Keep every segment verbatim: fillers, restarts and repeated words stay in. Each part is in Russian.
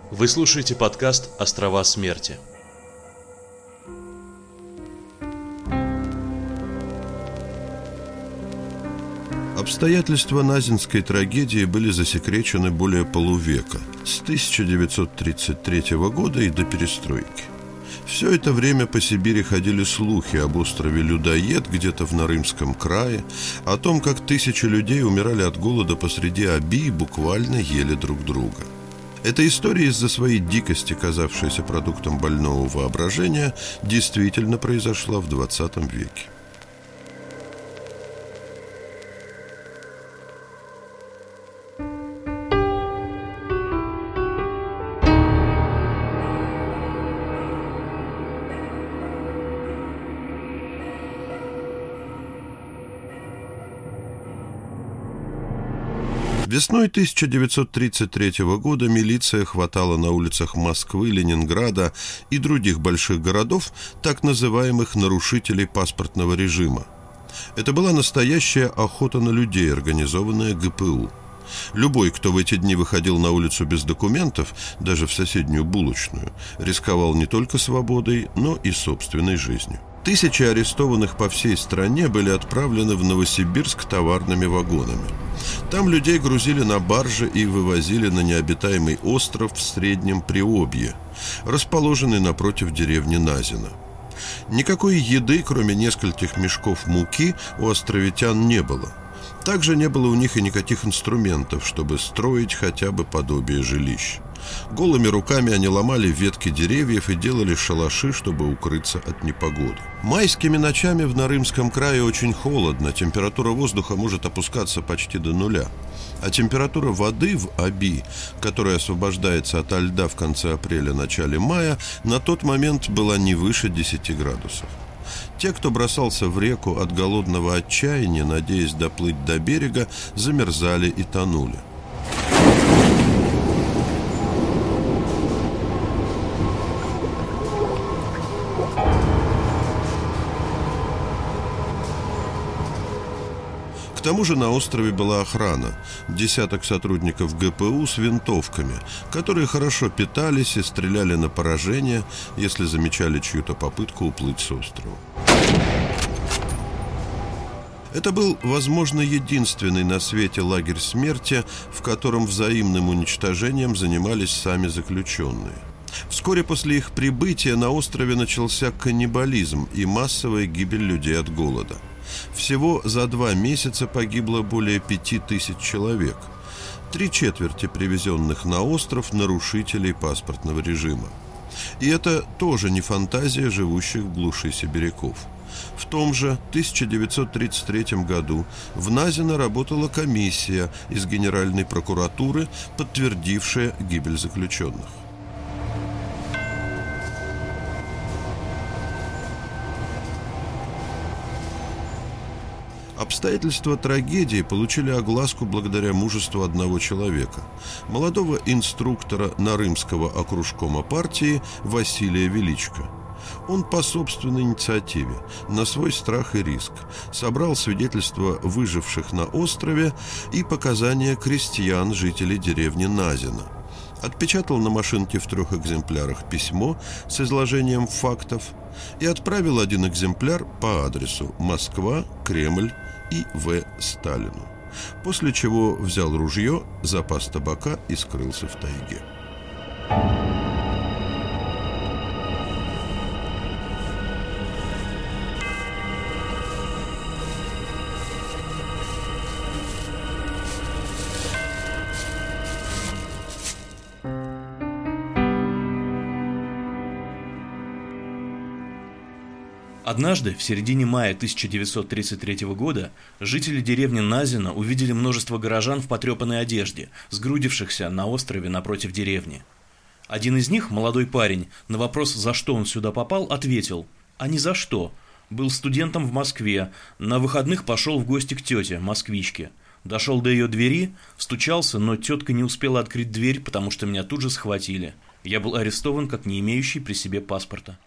Вы слушаете подкаст «Острова смерти». Обстоятельства Назинской трагедии были засекречены более полувека, с тысяча девятьсот тридцать третьего года и до перестройки. Все это время по Сибири ходили слухи об острове Людоед где-то в Нарымском крае, о том, как тысячи людей умирали от голода посреди Оби и буквально ели друг друга. Эта история, из-за своей дикости, казавшаяся продуктом больного воображения, действительно произошла в двадцатом веке. Весной тысяча девятьсот тридцать третьего года милиция хватала на улицах Москвы, Ленинграда и других больших городов так называемых нарушителей паспортного режима. Это была настоящая охота на людей, организованная гэ пэ у. Любой, кто в эти дни выходил на улицу без документов, даже в соседнюю булочную, рисковал не только свободой, но и собственной жизнью. Тысячи арестованных по всей стране были отправлены в Новосибирск товарными вагонами. Там людей грузили на баржи и вывозили на необитаемый остров в Среднем Приобье, расположенный напротив деревни Назино. Никакой еды, кроме нескольких мешков муки, у островитян не было. Также не было у них и никаких инструментов, чтобы строить хотя бы подобие жилищ. Голыми руками они ломали ветки деревьев и делали шалаши, чтобы укрыться от непогоды. Майскими ночами в Нарымском крае очень холодно, температура воздуха может опускаться почти до нуля. А температура воды в Оби, которая освобождается ото льда в конце апреля-начале мая, на тот момент была не выше десяти градусов. Те, кто бросался в реку от голодного отчаяния, надеясь доплыть до берега, замерзали и тонули. К тому же на острове была охрана, десяток сотрудников гэ пэ у с винтовками, которые хорошо питались и стреляли на поражение, если замечали чью-то попытку уплыть с острова. Это был, возможно, единственный на свете лагерь смерти, в котором взаимным уничтожением занимались сами заключенные. Вскоре после их прибытия на острове начался каннибализм и массовая гибель людей от голода. Всего за два месяца погибло более пяти тысяч человек. Три четверти привезенных на остров нарушителей паспортного режима. И это тоже не фантазия живущих в глуши сибиряков. В том же тысяча девятьсот тридцать третьем году в Назино работала комиссия из Генеральной прокуратуры, подтвердившая гибель заключенных. Обстоятельства трагедии получили огласку благодаря мужеству одного человека, молодого инструктора Нарымского окружкома партии Василия Величко. Он по собственной инициативе, на свой страх и риск, собрал свидетельства выживших на острове и показания крестьян, жителей деревни Назино. Отпечатал на машинке в трех экземплярах письмо с изложением фактов и отправил один экземпляр по адресу Москва, Кремль и В. Сталину. После чего взял ружье, запас табака и скрылся в тайге. Однажды, в середине мая тысяча девятьсот тридцать третьего года, жители деревни Назино увидели множество горожан в потрепанной одежде, сгрудившихся на острове напротив деревни. Один из них, молодой парень, на вопрос, за что он сюда попал, ответил: «А ни за что. Был студентом в Москве, на выходных пошел в гости к тете, москвичке. Дошел до ее двери, стучался, но тетка не успела открыть дверь, потому что меня тут же схватили. Я был арестован как не имеющий при себе паспорта».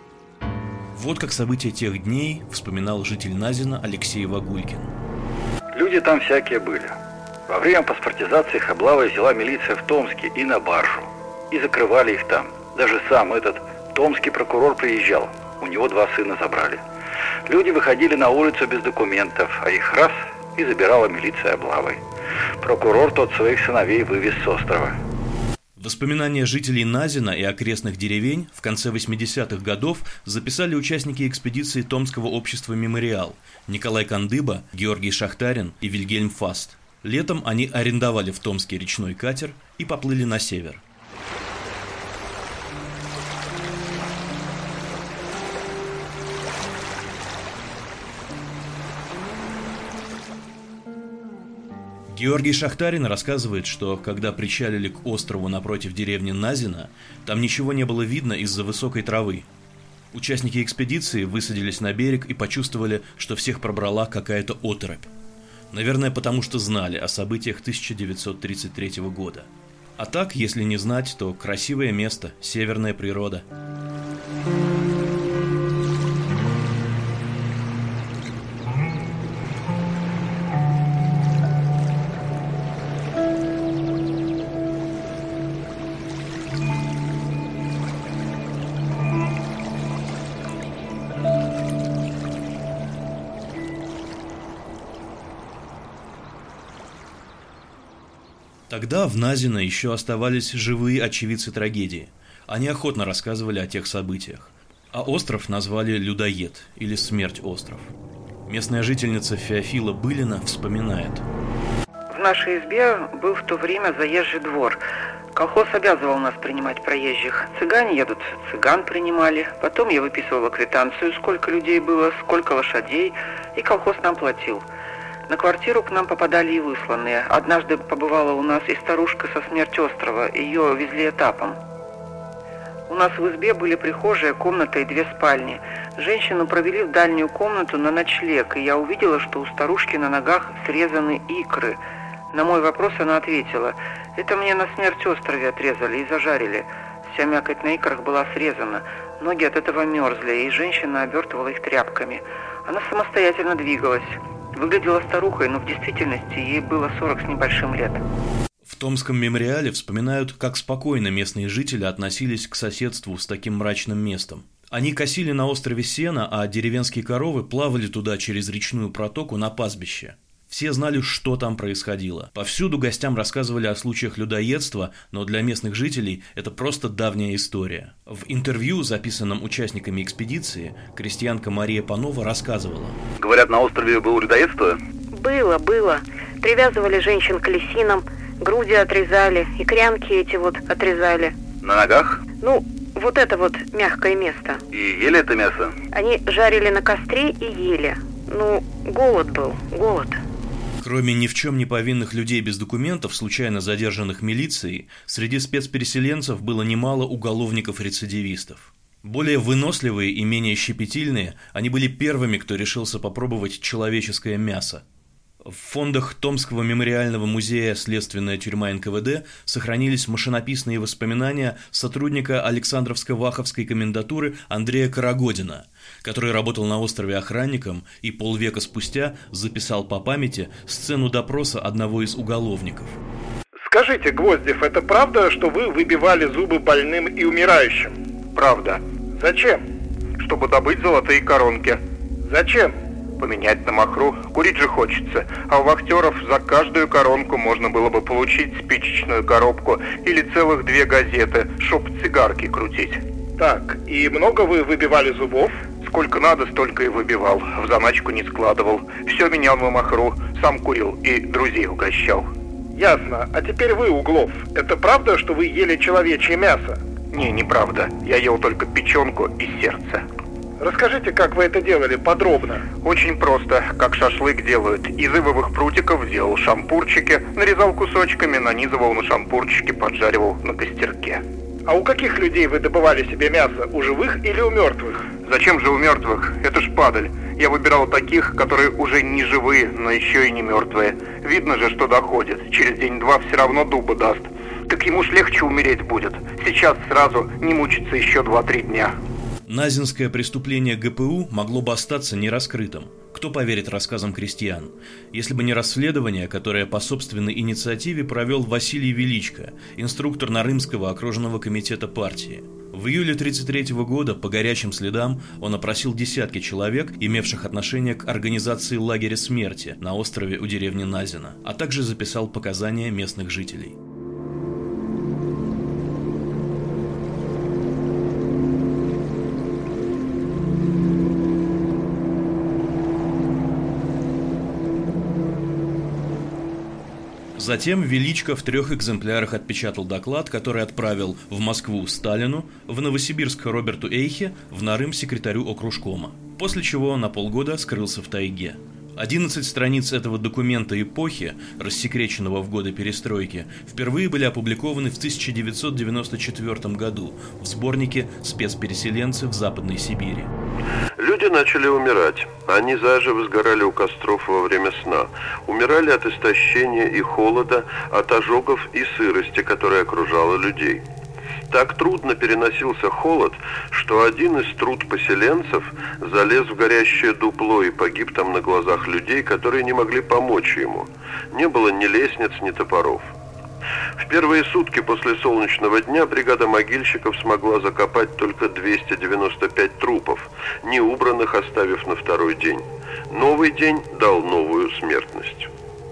Вот как события тех дней вспоминал житель Назино Алексей Вагулькин. Люди там всякие были. Во время паспортизации их облавой взяла милиция в Томске и на баржу. И закрывали их там. Даже сам этот томский прокурор приезжал. У него два сына забрали. Люди выходили на улицу без документов, а их раз и забирала милиция облавой. Прокурор тот своих сыновей вывез с острова. Воспоминания жителей Назина и окрестных деревень в конце восьмидесятых годов записали участники экспедиции Томского общества «Мемориал» Николай Кандыба, Георгий Шахтарин и Вильгельм Фаст. Летом они арендовали в Томске речной катер и поплыли на север. Георгий Шахтарин рассказывает, что когда причалили к острову напротив деревни Назина, там ничего не было видно из-за высокой травы. Участники экспедиции высадились на берег и почувствовали, что всех пробрала какая-то оторопь. Наверное, потому что знали о событиях тысяча девятьсот тридцать третьего года. А так, если не знать, то красивое место, северная природа. Тогда в Назино еще оставались живые очевидцы трагедии. Они охотно рассказывали о тех событиях. А остров назвали Людоед или Смерть остров. Местная жительница Феофила Былина вспоминает. В нашей избе был в то время заезжий двор. Колхоз обязывал нас принимать проезжих. Цыгане едут, цыган принимали. Потом я выписывала квитанцию, сколько людей было, сколько лошадей, и колхоз нам платил. На квартиру к нам попадали и высланные. Однажды побывала у нас и старушка со Смерть острова. Ее везли этапом. У нас в избе были прихожая, комната и две спальни. Женщину провели в дальнюю комнату на ночлег, и я увидела, что у старушки на ногах срезаны икры. На мой вопрос она ответила: «Это мне на Смерть острове отрезали и зажарили». Вся мякоть на икрах была срезана. Ноги от этого мерзли, и женщина обертывала их тряпками. Она самостоятельно двигалась. Выглядела старухой, но в действительности ей было сорок с небольшим лет. В Томском мемориале вспоминают, как спокойно местные жители относились к соседству с таким мрачным местом. Они косили на острове сено, а деревенские коровы плавали туда через речную протоку на пастбище. Все знали, что там происходило. Повсюду гостям рассказывали о случаях людоедства, но для местных жителей это просто давняя история. В интервью, записанном участниками экспедиции, крестьянка Мария Панова рассказывала. Говорят, на острове было людоедство? Было, было. Привязывали женщин к лисинам, груди отрезали, и крянки эти вот отрезали. На ногах? Ну, вот это вот мягкое место. И ели это мясо? Они жарили на костре и ели. Ну, голод был, голод. Кроме ни в чем не повинных людей без документов, случайно задержанных милицией, среди спецпереселенцев было немало уголовников-рецидивистов. Более выносливые и менее щепетильные, они были первыми, кто решился попробовать человеческое мясо. В фондах Томского мемориального музея «Следственная тюрьма эн ка вэ дэ» сохранились машинописные воспоминания сотрудника Александровско-Ваховской комендатуры Андрея Карагодина, который работал на острове охранником и полвека спустя записал по памяти сцену допроса одного из уголовников. Скажите, Гвоздев, это правда, что вы выбивали зубы больным и умирающим? Правда. Зачем? Чтобы добыть золотые коронки. Зачем? Поменять на махру. Курить же хочется. А у вахтеров за каждую коронку можно было бы получить спичечную коробку или целых две газеты, чтоб цигарки крутить. Так, и много вы выбивали зубов? Сколько надо, столько и выбивал. В заначку не складывал. Все менял на махру. Сам курил и друзей угощал. Ясно. А теперь вы, Углов. Это правда, что вы ели человечье мясо? Не, неправда. Я ел только печенку и сердце. Расскажите, как вы это делали подробно. Очень просто, как шашлык делают. Из ивовых прутиков делал шампурчики, нарезал кусочками, нанизывал на шампурчики, поджаривал на костерке. А у каких людей вы добывали себе мясо? У живых или у мертвых? Зачем же у мертвых? Это ж падаль. Я выбирал таких, которые уже не живые, но еще и не мертвые. Видно же, что доходит. Через день-два все равно дуба даст. Так ему ж легче умереть будет. Сейчас сразу, не мучиться еще два-три дня. Назинское преступление гэ пэ у могло бы остаться нераскрытым. Кто поверит рассказам крестьян, если бы не расследование, которое по собственной инициативе провел Василий Величко, инструктор Нарымского окружного комитета партии. В июле тысяча девятьсот тридцать третьего года по горячим следам он опросил десятки человек, имевших отношение к организации лагеря смерти на острове у деревни Назино, а также записал показания местных жителей. Затем Величко в трех экземплярах отпечатал доклад, который отправил в Москву Сталину, в Новосибирск Роберту Эйхе, в Нарым секретарю окружкома, после чего он на полгода скрылся в тайге. одиннадцать страниц этого документа эпохи, рассекреченного в годы перестройки, впервые были опубликованы в тысяча девятьсот девяносто четвёртом году в сборнике «Спецпереселенцы в Западной Сибири». Люди начали умирать. Они заживо сгорали у костров во время сна. Умирали от истощения и холода, от ожогов и сырости, которая окружала людей. Так трудно переносился холод, что один из трудпоселенцев залез в горящее дупло и погиб там на глазах людей, которые не могли помочь ему. Не было ни лестниц, ни топоров. В первые сутки после солнечного дня бригада могильщиков смогла закопать только двести девяносто пять трупов, не убранных оставив на второй день. Новый день дал новую смертность.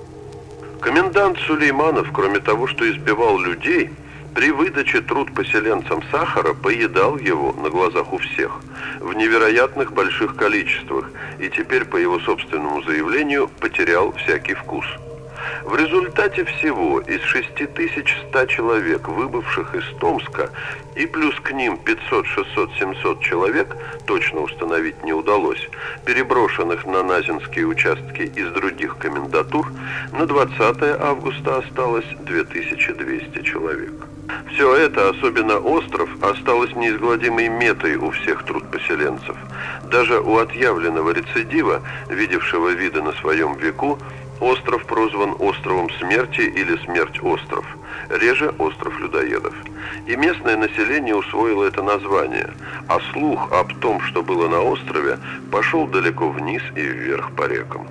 Комендант Сулейманов, кроме того, что избивал людей, при выдаче трудпоселенцам сахара поедал его на глазах у всех в невероятных больших количествах и теперь, по его собственному заявлению, потерял всякий вкус. В результате всего из шесть тысяч сто человек, выбывших из Томска, и плюс к ним пятьсот, шестьсот, семьсот человек, точно установить не удалось, переброшенных на назинские участки из других комендатур, на двадцатое августа осталось две тысячи двести человек. Все это, особенно остров, осталось неизгладимой метой у всех трудпоселенцев. Даже у отъявленного рецидива, видевшего виды на своем веку, остров прозван островом смерти или смерть-остров, реже остров людоедов. И местное население усвоило это название, а слух об том, что было на острове, пошел далеко вниз и вверх по рекам.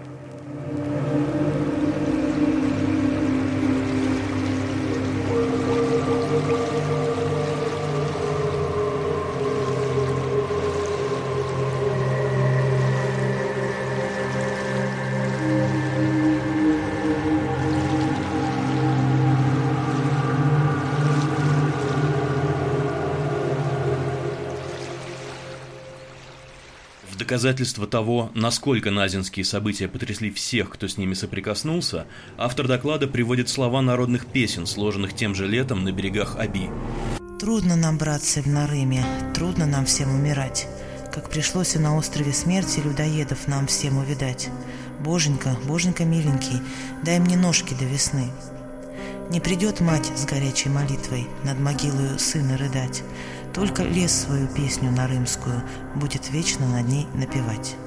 В доказательство того, насколько назинские события потрясли всех, кто с ними соприкоснулся, автор доклада приводит слова народных песен, сложенных тем же летом на берегах Оби. «Трудно нам, братцы, в Нарыме, трудно нам всем умирать, как пришлось и на острове смерти людоедов нам всем увидать. Боженька, боженька миленький, дай мне ножки до весны. Не придет мать с горячей молитвой над могилою сына рыдать, только лес свою песню нарымскую будет вечно над ней напевать».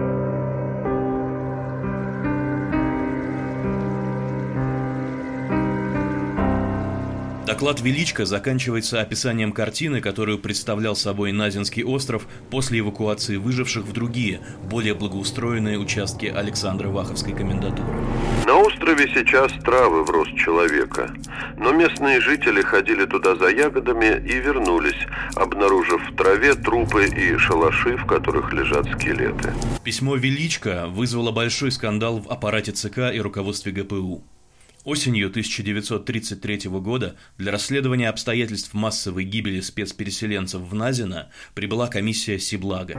Доклад Величко заканчивается описанием картины, которую представлял собой Назинский остров после эвакуации выживших в другие, более благоустроенные участки Александро-Ваховской комендатуры. На острове сейчас травы в рост человека, но местные жители ходили туда за ягодами и вернулись, обнаружив в траве трупы и шалаши, в которых лежат скелеты. Письмо Величко вызвало большой скандал в аппарате ЦК и руководстве ГПУ. Осенью тысяча девятьсот тридцать третьего года для расследования обстоятельств массовой гибели спецпереселенцев в Назино прибыла комиссия Сиблага.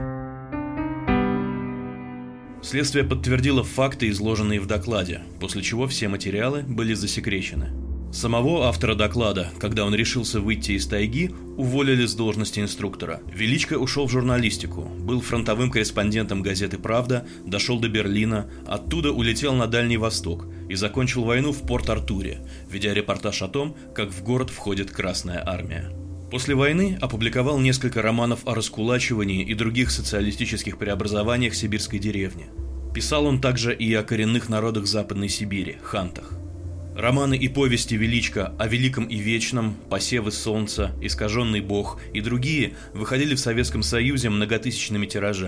Следствие подтвердило факты, изложенные в докладе, после чего все материалы были засекречены. Самого автора доклада, когда он решился выйти из тайги, уволили с должности инструктора. Величко ушел в журналистику, был фронтовым корреспондентом газеты «Правда», дошел до Берлина, оттуда улетел на Дальний Восток и закончил войну в Порт-Артуре, ведя репортаж о том, как в город входит Красная Армия. После войны опубликовал несколько романов о раскулачивании и других социалистических преобразованиях сибирской деревни. Писал он также и о коренных народах Западной Сибири – хантах. Романы и повести Величко о великом и вечном, посевы солнца, искаженный бог и другие выходили в Советском Союзе многотысячными тиражами.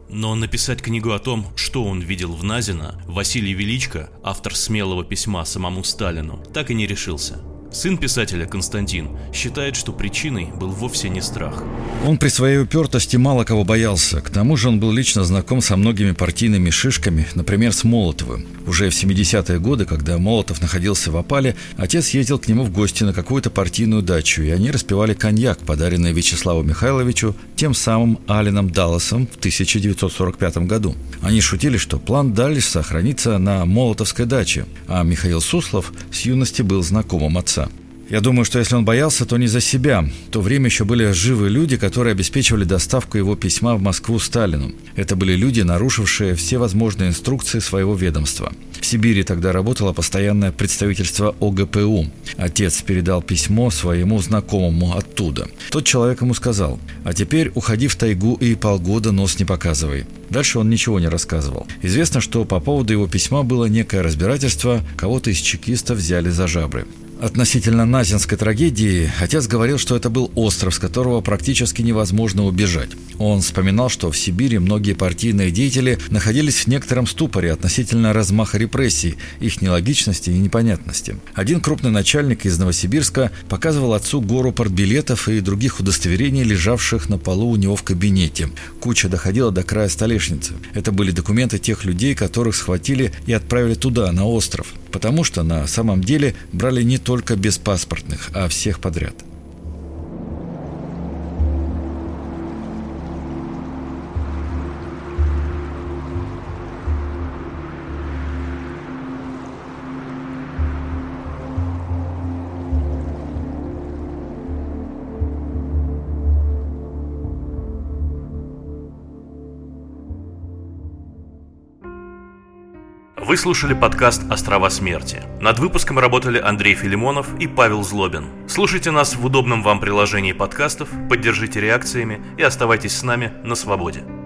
Но написать книгу о том, что он видел в Назино, Василий Величко, автор смелого письма самому Сталину, так и не решился. Сын писателя Константин считает, что причиной был вовсе не страх. Он при своей упертости мало кого боялся. К тому же он был лично знаком со многими партийными шишками, например, с Молотовым. Уже в семидесятые годы, когда Молотов находился в опале, отец ездил к нему в гости на какую-то партийную дачу, и они распивали коньяк, подаренный Вячеславу Михайловичу тем самым Алленом Далласом в тысяча девятьсот сорок пятом году. Они шутили, что план Далласа хранится на Молотовской даче, а Михаил Суслов с юности был знакомым отца. Я думаю, что если он боялся, то не за себя. В то время еще были живы люди, которые обеспечивали доставку его письма в Москву Сталину. Это были люди, нарушившие все возможные инструкции своего ведомства. В Сибири тогда работало постоянное представительство О Г П У. Отец передал письмо своему знакомому оттуда. Тот человек ему сказал: «А теперь уходи в тайгу и полгода нос не показывай». Дальше он ничего не рассказывал. Известно, что по поводу его письма было некое разбирательство, кого-то из чекистов взяли за жабры. Относительно Назинской трагедии отец говорил, что это был остров, с которого практически невозможно убежать. Он вспоминал, что в Сибири многие партийные деятели находились в некотором ступоре относительно размаха репрессий, их нелогичности и непонятности. Один крупный начальник из Новосибирска показывал отцу гору партбилетов и других удостоверений, лежавших на полу у него в кабинете. Куча доходила до края столешницы. Это были документы тех людей, которых схватили и отправили туда, на остров. Потому что на самом деле брали не только беспаспортных, а всех подряд. Вы слушали подкаст «Острова смерти». Над выпуском работали Андрей Филимонов и Павел Злобин. Слушайте нас в удобном вам приложении подкастов, поддержите реакциями и оставайтесь с нами на свободе.